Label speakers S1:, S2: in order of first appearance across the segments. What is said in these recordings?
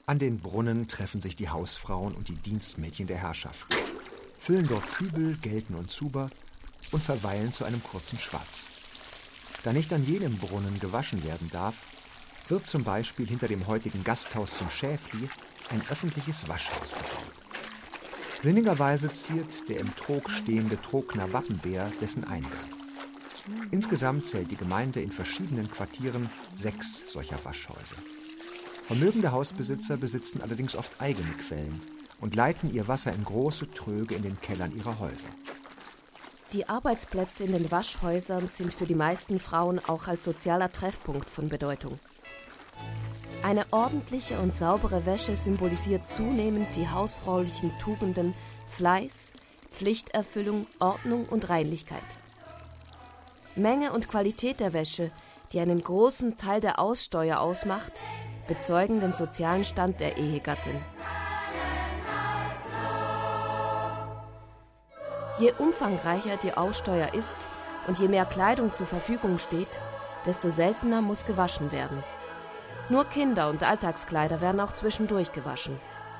S1: An den Brunnen treffen sich die Hausfrauen und die Dienstmädchen der Herrschaft, füllen dort Kübel, Gelten und Zuber und verweilen zu einem kurzen Schwatz. Da nicht an jedem Brunnen gewaschen werden darf, wird zum Beispiel hinter dem heutigen Gasthaus zum Schäfli ein öffentliches Waschhaus gebaut. Sinnigerweise ziert der im Trog stehende Trogner Wappenbär dessen Eingang. Insgesamt zählt die Gemeinde in verschiedenen Quartieren 6 solcher Waschhäuser. Vermögende Hausbesitzer besitzen allerdings oft eigene Quellen und leiten ihr Wasser in große Tröge in den Kellern ihrer Häuser.
S2: Die Arbeitsplätze in den Waschhäusern sind für die meisten Frauen auch als sozialer Treffpunkt von Bedeutung. Eine ordentliche und saubere Wäsche symbolisiert zunehmend die hausfraulichen Tugenden Fleiß, Pflichterfüllung, Ordnung und Reinlichkeit. Menge und Qualität der Wäsche, die einen großen Teil der Aussteuer ausmacht, bezeugen den sozialen Stand der Ehegattin. Je umfangreicher die Aussteuer ist und je mehr Kleidung zur Verfügung steht, desto seltener muss gewaschen werden. Nur Kinder- und Alltagskleider werden auch zwischendurch gewaschen.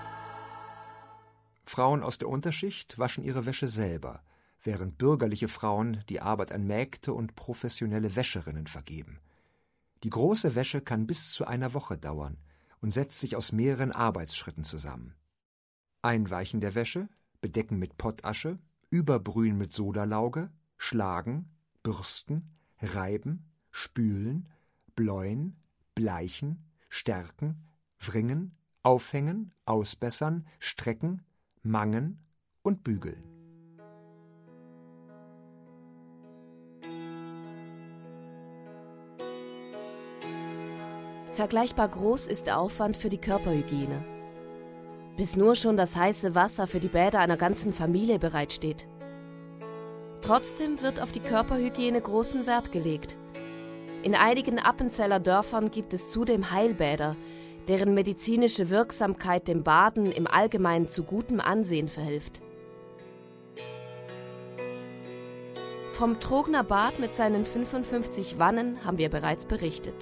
S1: Frauen aus der Unterschicht waschen ihre Wäsche selber, während bürgerliche Frauen die Arbeit an Mägde und professionelle Wäscherinnen vergeben. Die große Wäsche kann bis zu einer Woche dauern und setzt sich aus mehreren Arbeitsschritten zusammen. Einweichen der Wäsche, bedecken mit Pottasche, überbrühen mit Sodalauge, schlagen, bürsten, reiben, spülen, bläuen, bleichen, stärken, wringen, aufhängen, ausbessern, strecken, mangen und bügeln.
S2: Vergleichbar groß ist der Aufwand für die Körperhygiene. Bis nur schon das heiße Wasser für die Bäder einer ganzen Familie bereitsteht. Trotzdem wird auf die Körperhygiene großen Wert gelegt. In einigen Appenzeller Dörfern gibt es zudem Heilbäder, deren medizinische Wirksamkeit dem Baden im Allgemeinen zu gutem Ansehen verhilft. Vom Trogner Bad mit seinen 55 Wannen haben wir bereits berichtet.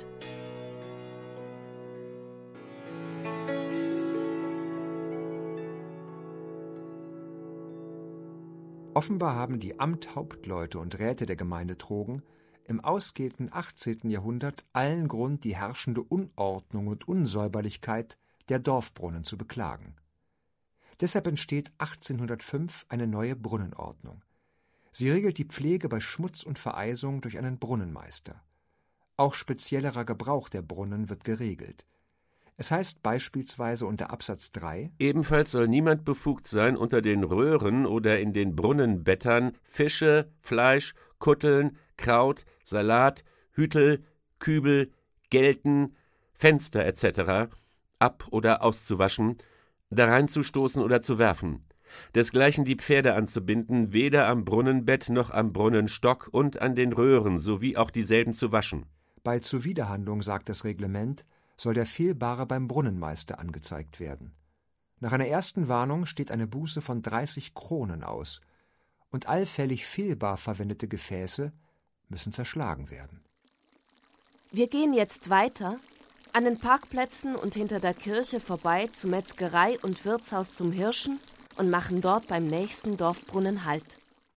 S1: Offenbar haben die Amthauptleute und Räte der Gemeinde Trogen im ausgehenden 18. Jahrhundert allen Grund, die herrschende Unordnung und Unsäuberlichkeit der Dorfbrunnen zu beklagen. Deshalb entsteht 1805 eine neue Brunnenordnung. Sie regelt die Pflege bei Schmutz und Vereisung durch einen Brunnenmeister. Auch speziellerer Gebrauch der Brunnen wird geregelt. Es heißt beispielsweise unter Absatz 3:
S3: Ebenfalls soll niemand befugt sein, unter den Röhren oder in den Brunnenbettern Fische, Fleisch, Kutteln, Kraut, Salat, Hütel, Kübel, Gelten, Fenster etc. ab- oder auszuwaschen, dareinzustoßen oder zu werfen. Desgleichen die Pferde anzubinden, weder am Brunnenbett noch am Brunnenstock und an den Röhren, sowie auch dieselben zu waschen.
S1: Bei Zuwiderhandlung, sagt das Reglement, soll der Fehlbare beim Brunnenmeister angezeigt werden. Nach einer ersten Warnung steht eine Buße von 30 Kronen aus, und allfällig fehlbar verwendete Gefäße müssen zerschlagen werden.
S2: Wir gehen jetzt weiter, an den Parkplätzen und hinter der Kirche vorbei zur Metzgerei und Wirtshaus zum Hirschen und machen dort beim nächsten Dorfbrunnen Halt.